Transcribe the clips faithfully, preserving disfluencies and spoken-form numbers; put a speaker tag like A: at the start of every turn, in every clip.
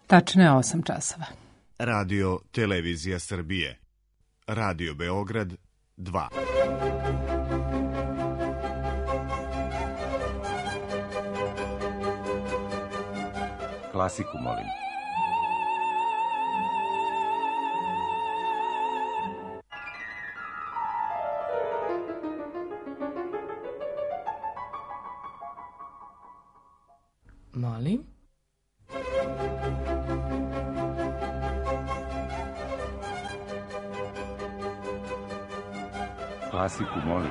A: Tačno je osam časova.
B: Radio Televizija Srbije. Radio Beograd dva.
C: Klasiku, molim.
D: Molim?
C: Klasiku, molim.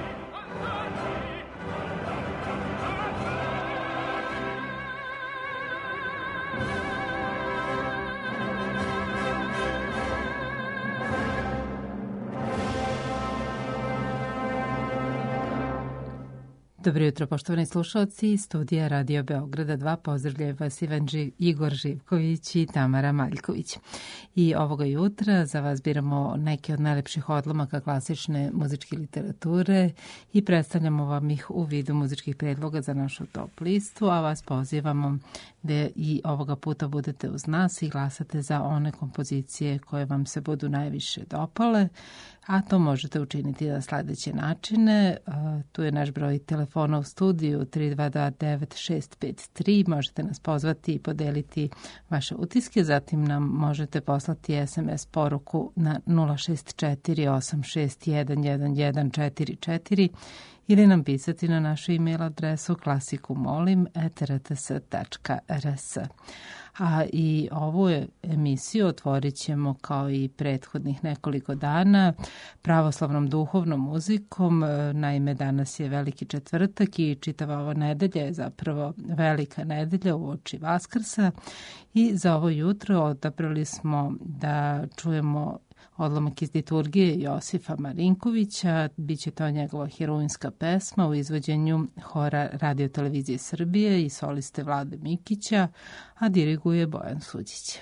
A: Dobro jutro, poštovani slušalci. Studija Radio Beograda dva, pozdravljaju vas Ivan Ži, Igor Živković i Tamara Maljković. I ovoga jutra za vas biramo neke od najlepših odlomaka klasične muzičke literature i predstavljamo vam ih u vidu muzičkih predloga za našu top listu, a vas pozivamo da i ovoga puta budete uz nas i glasate za one kompozicije koje vam se budu najviše dopale, a to možete učiniti na sledeće načine. Tu je naš broj telefona u studiju tri dva dva devet šest pet tri. Možete nas pozvati i podeliti vaše utiske, zatim nam možete poslati es em es poruku na nula šest četiri osam šest jedan jedan jedan četiri četiri ili nam pisati na našu e-mail adresu klasikumolim at r t s tačka r s. A i ovu emisiju otvorit ćemo kao i prethodnih nekoliko dana pravoslavnom duhovnom muzikom. Naime, danas je Veliki četvrtak i čitava ova nedelja je zapravo velika nedelja uoči Vaskrsa i za ovo jutro odabrali smo da čujemo odlomak iz liturgije Josifa Marinkovića. Biće to njegova heroinska pesma u izvođenju hora Radio Televizije Srbije i soliste Vlade Mikića, a diriguje Bojan Suđić.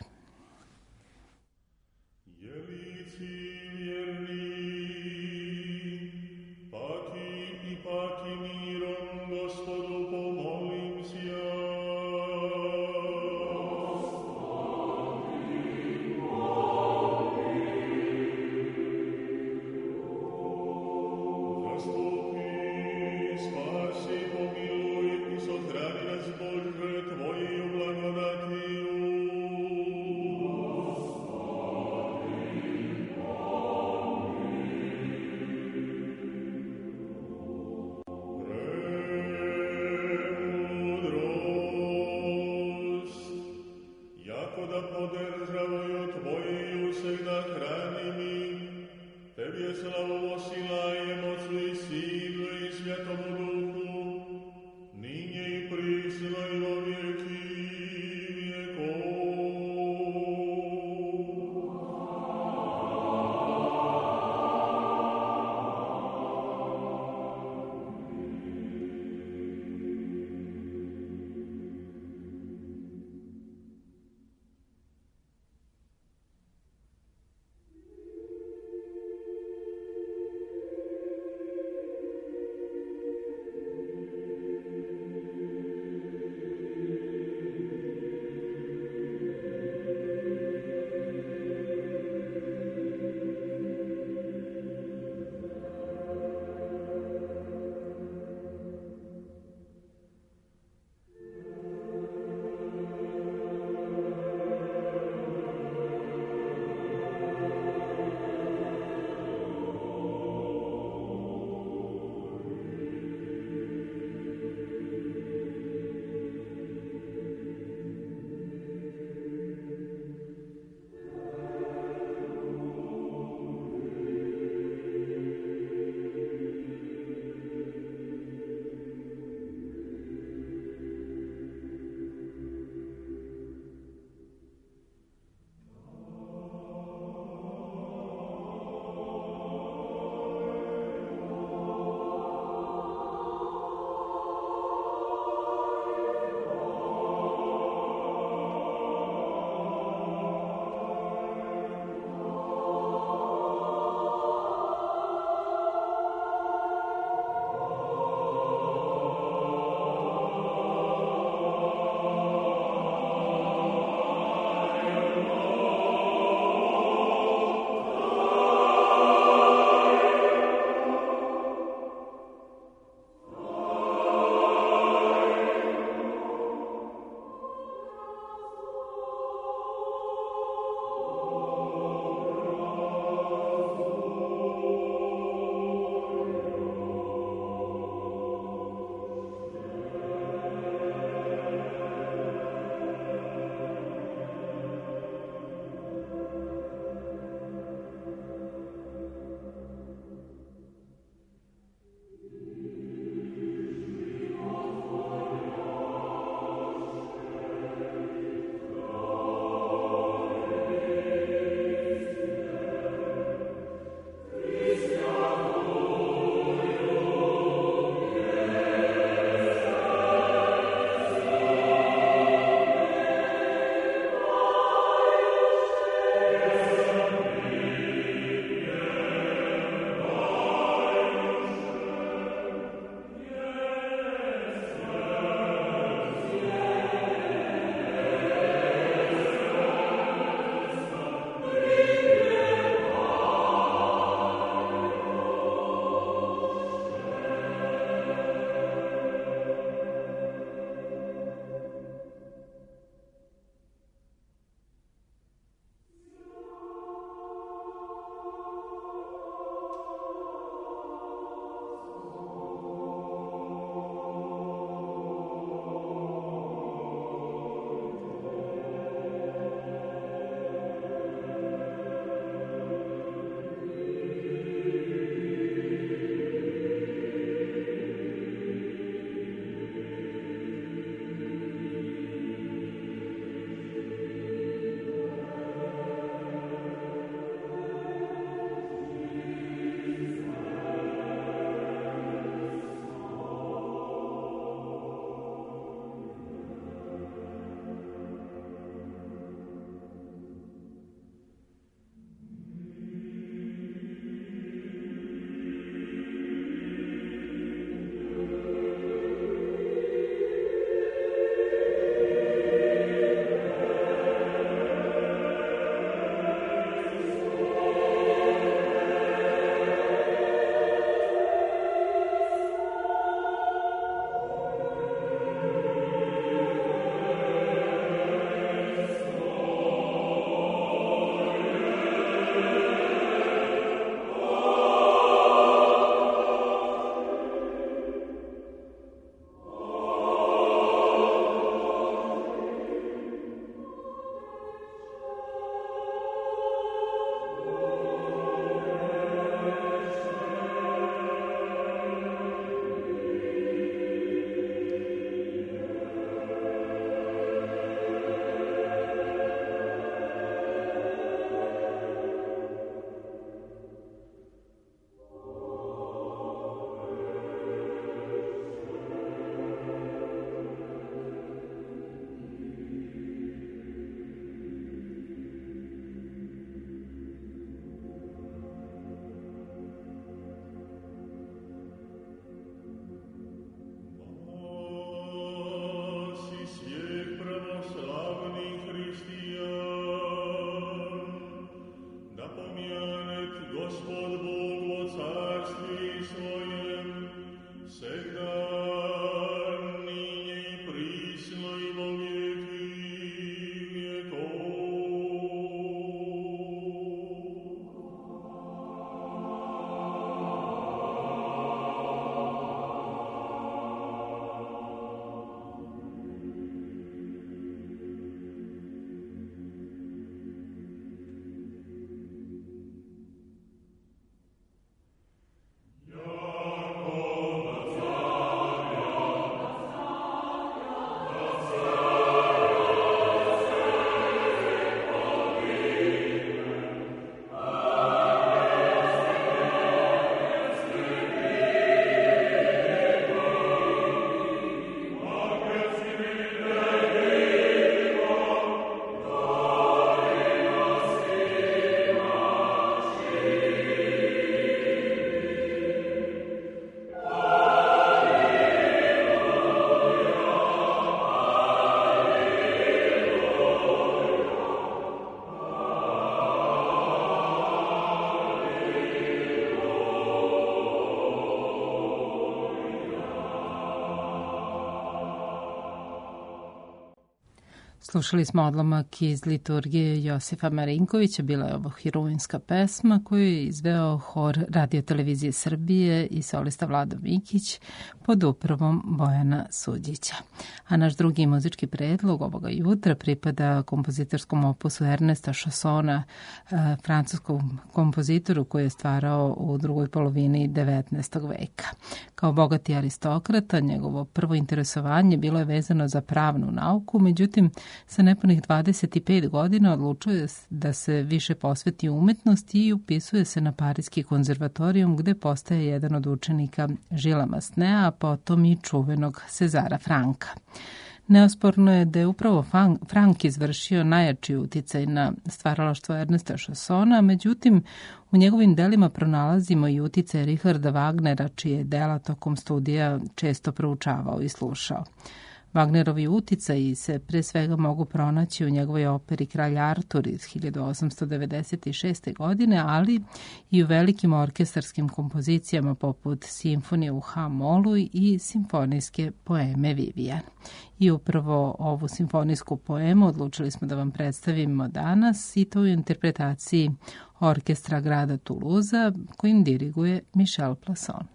A: Slušali smo odlomak iz liturgije Josifa Marinkovića, bila je ovo heroinska pesma koju je izveo hor Radio Televizije Srbije i solista Vlado Mikić pod upravom Bojana Suđića. A naš drugi muzički predlog ovoga jutra pripada kompozitorskom opusu Ernesta Chassona, francuskom kompozitoru koji je stvarao u drugoj polovini devetnaestog veka. Kao bogati aristokrata, njegovo prvo interesovanje bilo je vezano za pravnu nauku, međutim, sa nepunih dvadeset pet godina odlučuje da se više posveti umetnosti i upisuje se na Parijski konzervatorijum gde postaje jedan od učenika Žila Masnea, a potom i čuvenog Cezara Franka. Neosporno je da je upravo Frank izvršio najjači uticaj na stvaralaštvo Ernesta Chassona, međutim, u njegovim delima pronalazimo i uticaj Richarda Wagnera, čije je dela tokom studija često proučavao i slušao. Wagnerovi uticaji se pre svega mogu pronaći u njegovoj operi Kralj Artur iz hiljadu osamsto devedeset šeste. godine, ali i u velikim orkestarskim kompozicijama poput Simfonije u Ha-molu i simfonijske poeme Vivian. I upravo ovu simfonijsku poemu odlučili smo da vam predstavimo danas i to u interpretaciji orkestra grada Tuluza kojim diriguje Michel Plasson.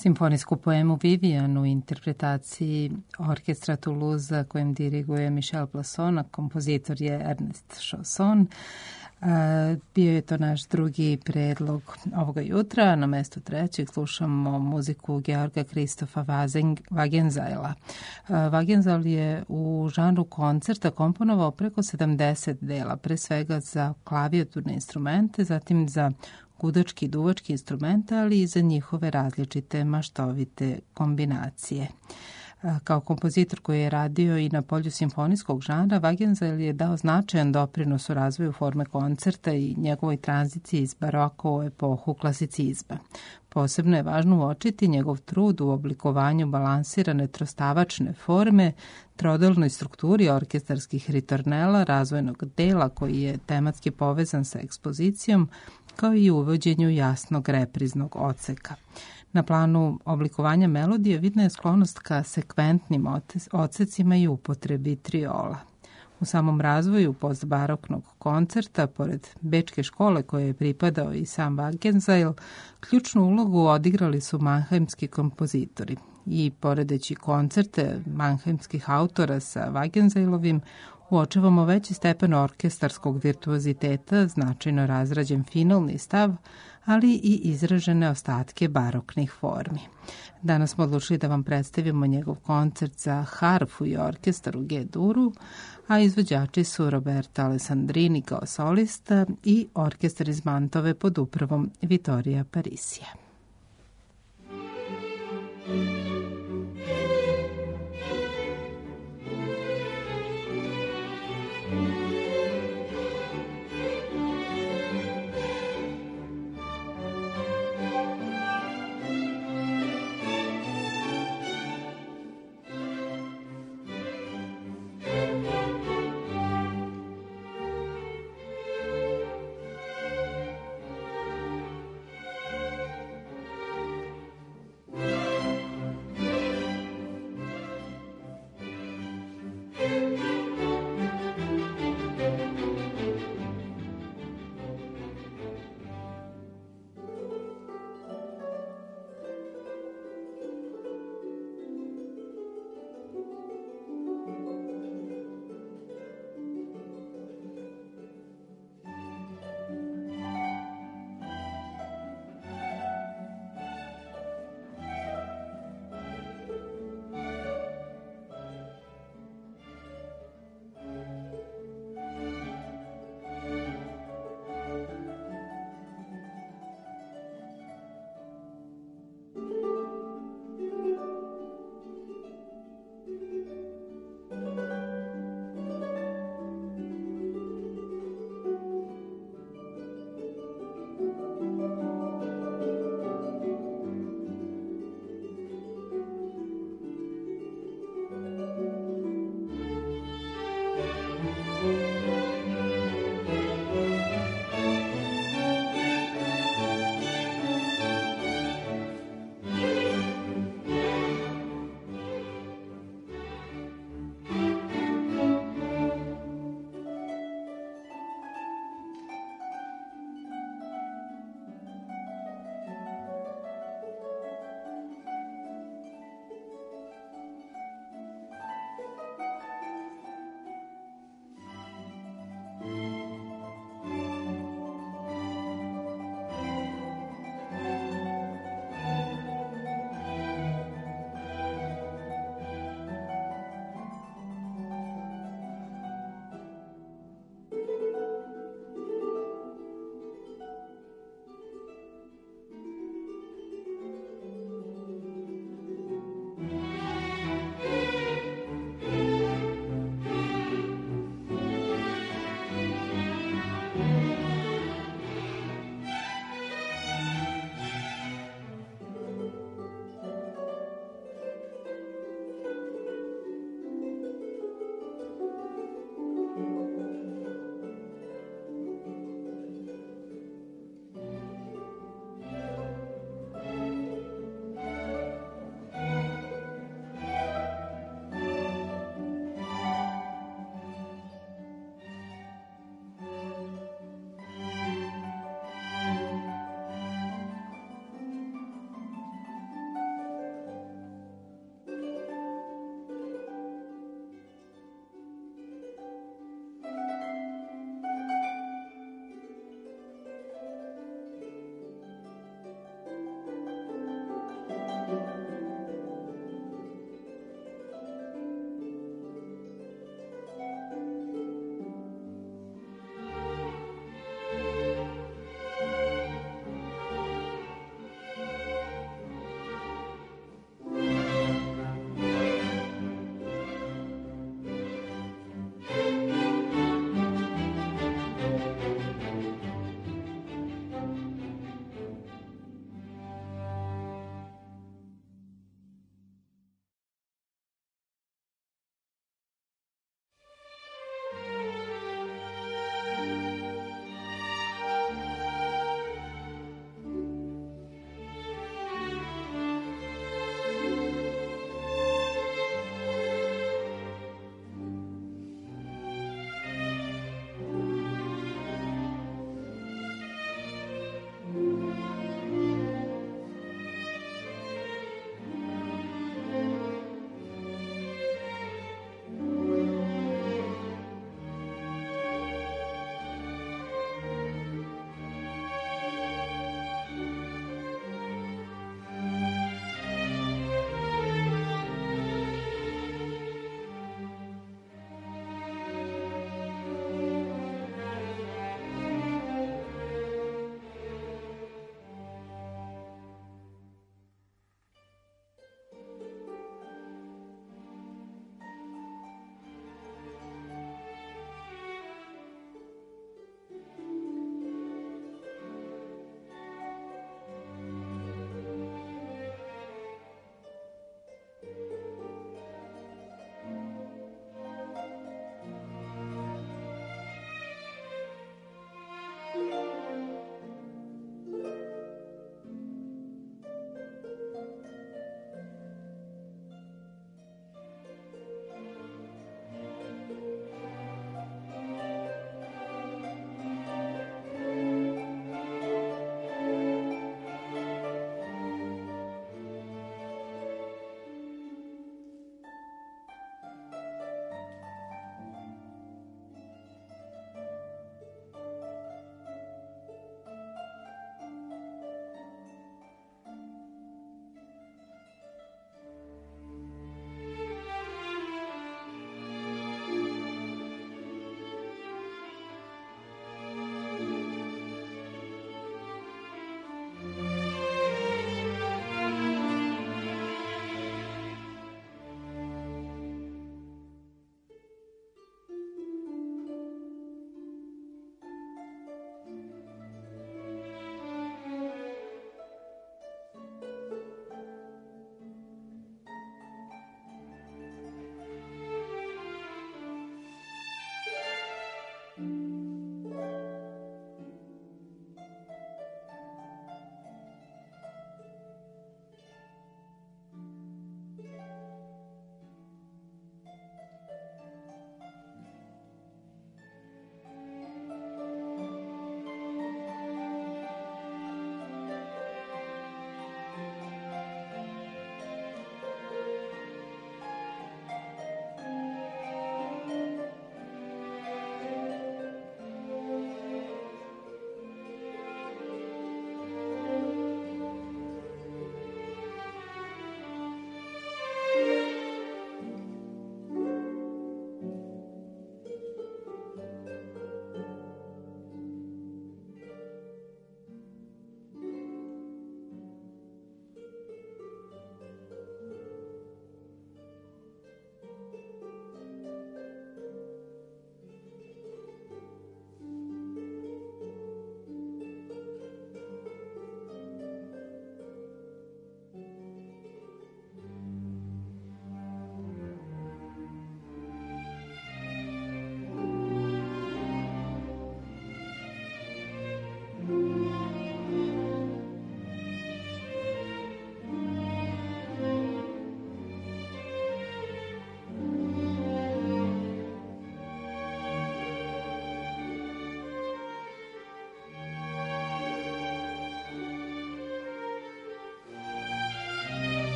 A: Simfonijsku poemu Vivian u interpretaciji orkestra Toulouse kojem diriguje Michel Plasson, kompozitor je Ernest Chausson. Bio je to naš drugi predlog ovoga jutra. Na mestu trećeg slušamo muziku Georga Kristofa Wagenzajla. Wagenzeil je u žanru koncerta komponovao preko sedamdeset dela, pre svega za klavijaturne instrumente, zatim za gudački i duvački instrumente, ali i za njihove različite maštovite kombinacije. Kao kompozitor koji je radio i na polju simfonijskog žanra, Wagenzajl je dao značajan doprinos u razvoju forme koncerta i njegovoj tranziciji iz baroka u epohu klasicizma. Posebno je važno uočiti njegov trud u oblikovanju balansirane trostavačne forme, trodelnoj strukturi orkestarskih ritornela, razvojnog dela koji je tematski povezan sa ekspozicijom, kao i uvođenju jasnog repriznog odseka. Na planu oblikovanja melodije vidna je sklonost ka sekventnim odsecima i upotrebi triola. U samom razvoju postbaroknog koncerta, pored bečke škole koje je pripadao i sam Wagenzajl, ključnu ulogu odigrali su manheimski kompozitori. I poredeći koncerte manheimskih autora sa Wagenzajlovim, uočavamo veći stepen orkestarskog virtuoziteta, značajno razrađen finalni stav, ali i izražene ostatke baroknih formi. Danas smo odlučili da vam predstavimo njegov koncert za harfu i orkestar u G-duru, a izvođači su Roberto Alessandrini kao solista i orkestar iz Mantove pod upravom Vittorija Parisija.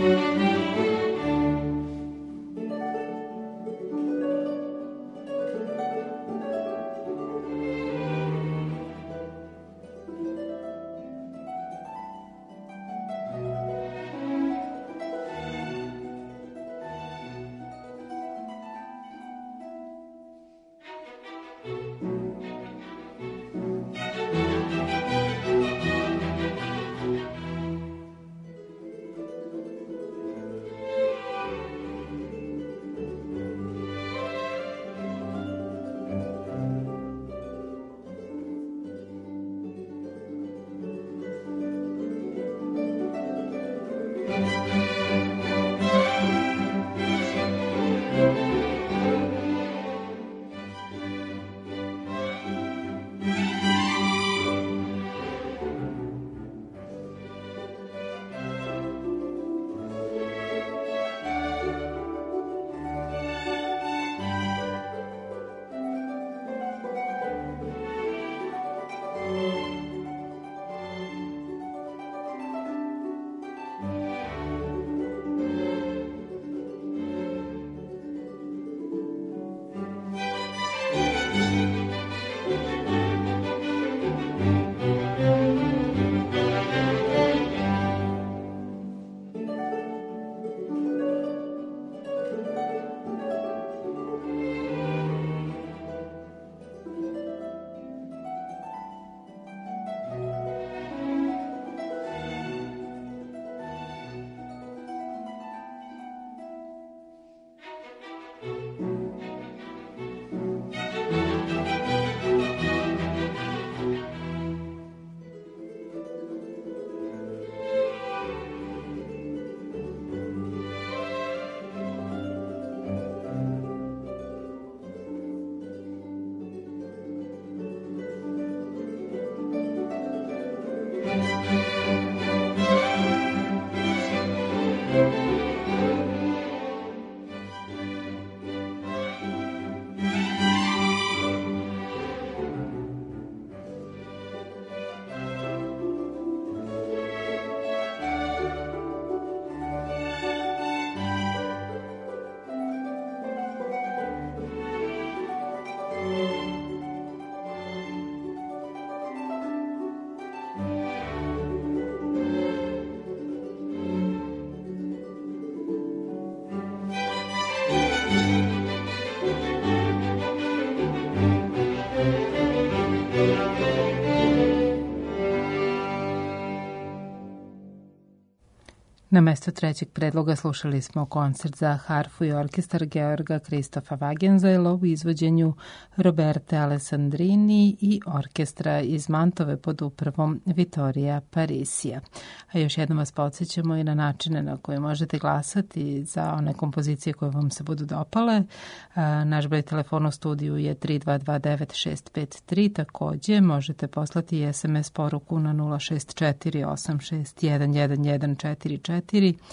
A: Na mesto trećeg predloga slušali smo koncert za harfu i orkestar Georga Kristofa Wagenzela u izvođenju Roberte Alessandrini i orkestra iz Mantove pod upravom Vittorija Parisija. A još jednom vas podsjećamo i na načine na koje možete glasati za one kompozicije koje vam se budu dopale. Naš broj telefona u studiju je tri dva dva devet šest pet tri. Takođe možete poslati i es em es poruku na nula šest četiri osam šest jedan jedan jedan četiri četiri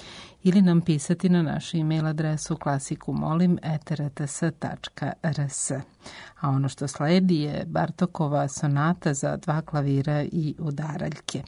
A: ili nam pisati na našu e-mail adresu klasikumolim at r t s tačka r s. A ono što sledi je Bartokova sonata za dva klavira i udaraljke.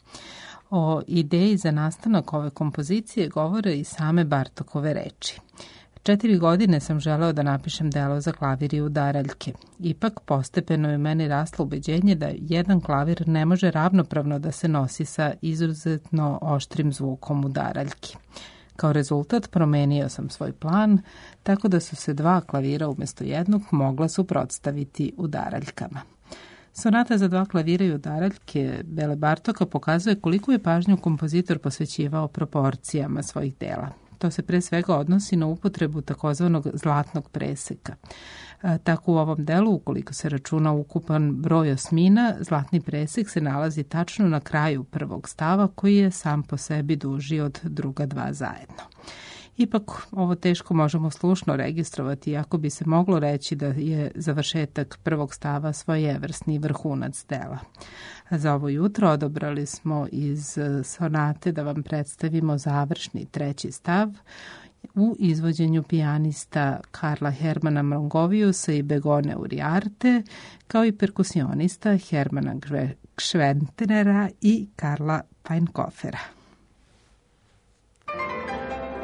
A: O ideji za nastanak ove kompozicije govore i same Bartokove reči. Četiri godine sam želeo da napišem delo za klavir i udaraljke. Ipak postepeno je meni raslo ubeđenje da jedan klavir ne može ravnopravno da se nosi sa izuzetno oštrim zvukom udaraljki. Kao rezultat promenio sam svoj plan, tako da su se dva klavira umjesto jednog mogla suprotstaviti udaraljkama. Sonata za dva klavira i udaraljke Bele Bartoka pokazuje koliko je pažnju kompozitor posvećivao proporcijama svojih dela. To se pre svega odnosi na upotrebu takozvanog zlatnog preseka. E, tako u ovom delu, ukoliko se računa ukupan broj osmina, zlatni presek se nalazi tačno na kraju prvog stava koji je sam po sebi duži od druga dva zajedno. Ipak ovo teško možemo slušno registrovati, iako bi se moglo reći da je završetak prvog stava svojevrsni vrhunac dela. Za ovo jutro odabrali smo iz sonate da vam predstavimo završni treći stav u izvođenju pijanista Karla Hermana Mrongoviusa i Begone Uriarte, kao i perkusionista Hermana Gschwendtnera i Karla Peinkofera.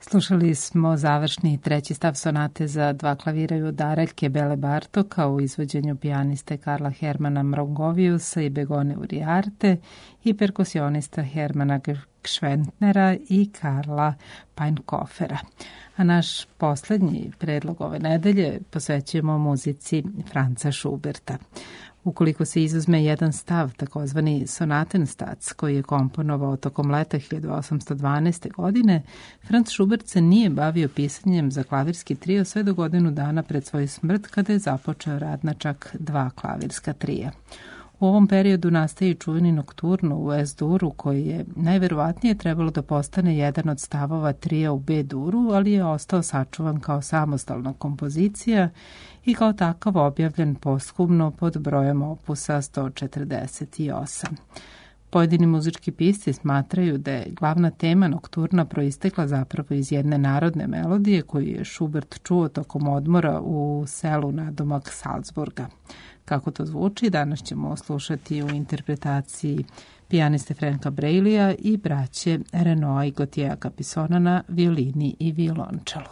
A: Slušali smo završni treći stav sonate za dva klavira i udaraljke Bele Bartoka u izvođenju pijaniste Karla Hermana Mrongoviusa i Begone Uriarte i perkusionista Hermana Gschwendtnera i Karla Peinkofera. A naš poslednji predlog ove nedelje posvećujemo muzici Franza Schuberta. Ukoliko se izuzme jedan stav, takozvani Sonatenstac, koji je komponovao tokom leta hiljadu osamsto dvanaeste. godine, Franz Schubert se nije bavio pisanjem za klavirski trio sve do godinu dana pred svoju smrt, kada je započeo rad na čak dva klavirska trija. U ovom periodu nastaje i čuveni nokturno u S-duru, koji je najverovatnije trebalo da postane jedan od stavova trija u B-duru, ali je ostao sačuvan kao samostalna kompozicija i kao takav objavljen posthumno pod brojem opusa sto četrdeset osam. Pojedini muzički pisci smatraju da je glavna tema nokturna proistekla zapravo iz jedne narodne melodije koju je Schubert čuo tokom odmora u selu nadomak Salzburga. Kako to zvuči, danas ćemo slušati u interpretaciji pijaniste Franka Brailija i braće Renaud i Gautier Capisona na violini i violončelu.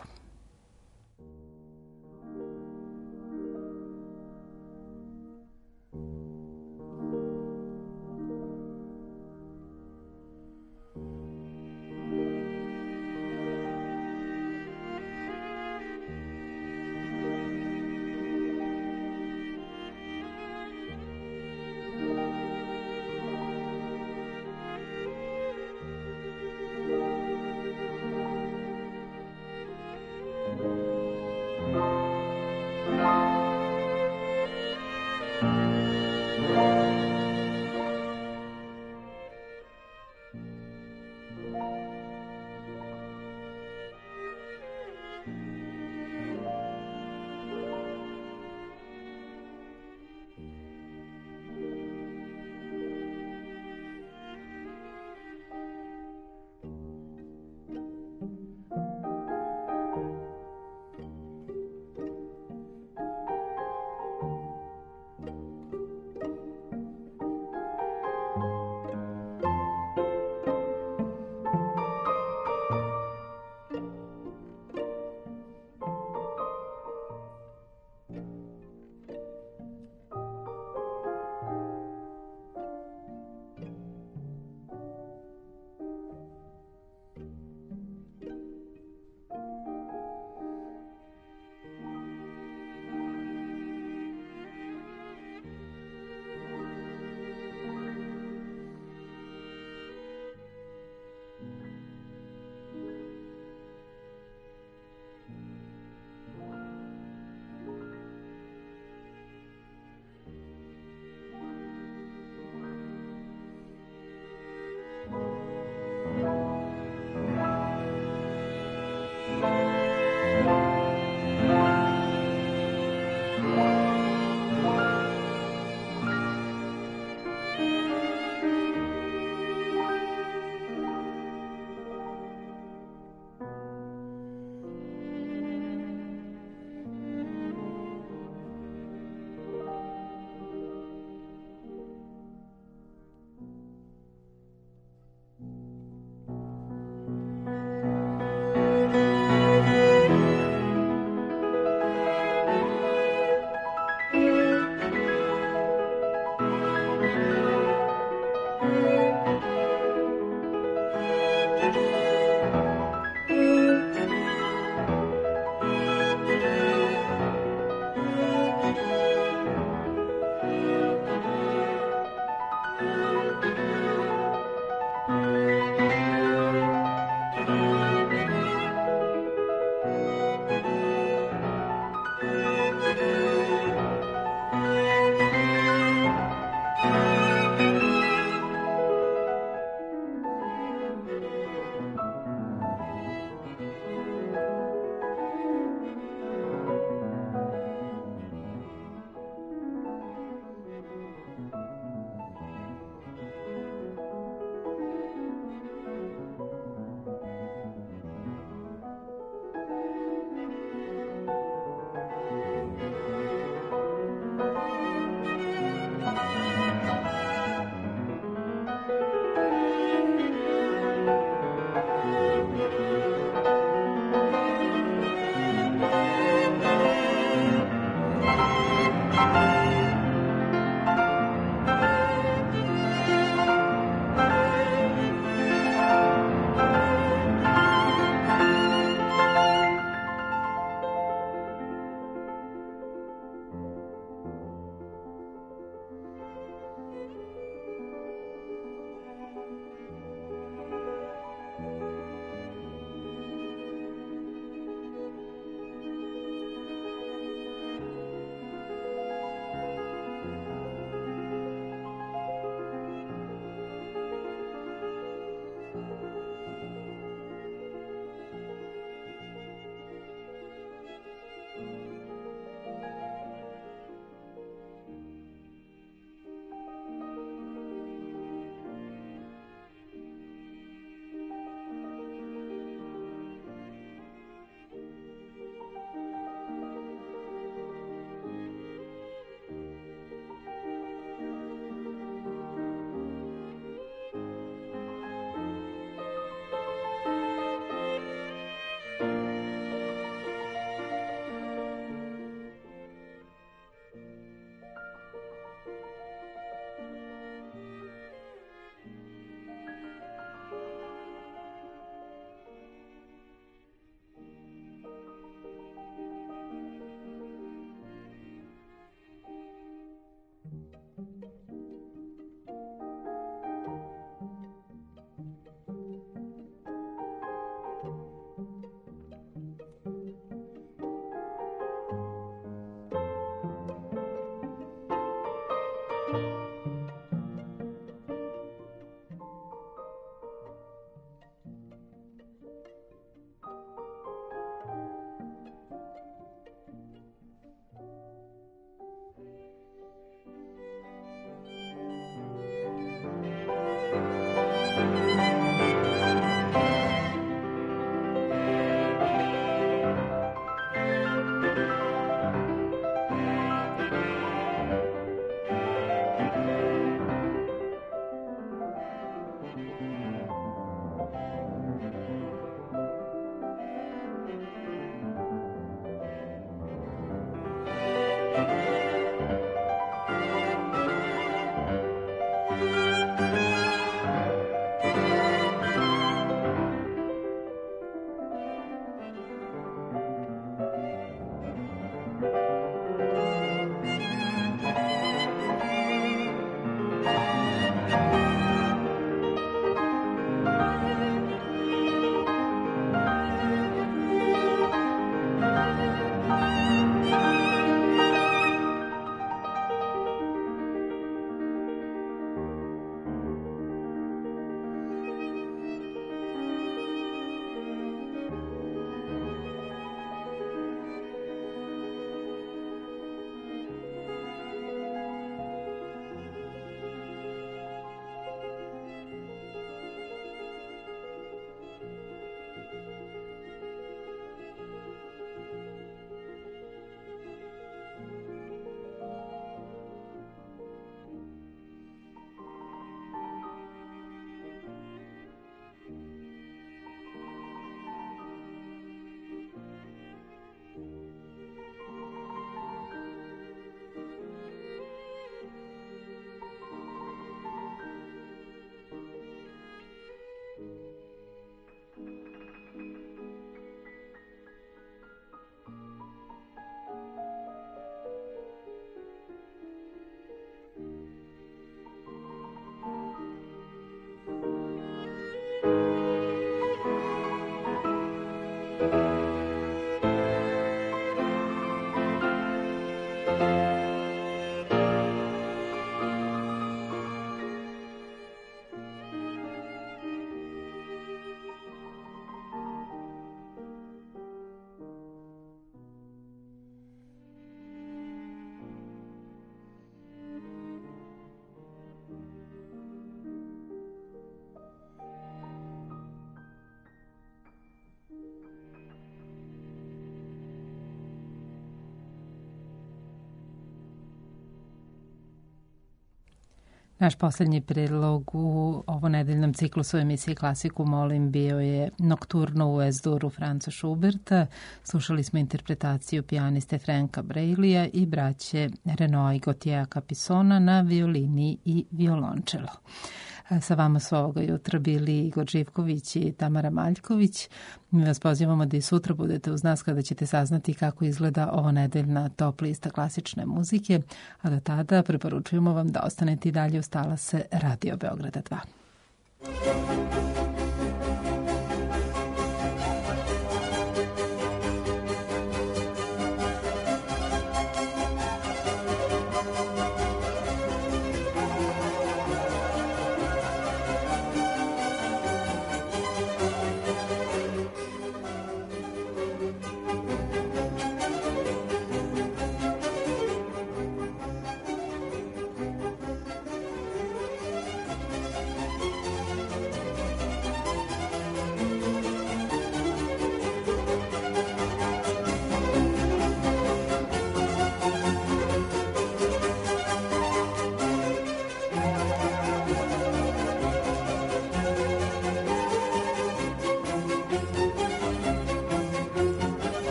A: Naš posljednji predlog u ovo nedeljnom ciklusu emisije Klasiku molim bio je Nokturno u Es-duru Franza Schuberta. Slušali smo interpretaciju pijaniste Franka Brailija i braće Renaud i Gautier Capisona na violini i violončelo. Sa vama su ovoga jutra bili Igor Živković i Tamara Maljković. Mi vas pozivamo da i sutra budete uz nas kada ćete saznati kako izgleda ovo nedeljna top lista klasične muzike, a do tada preporučujemo vam da ostanete i dalje uz talase Radio Beograda dva.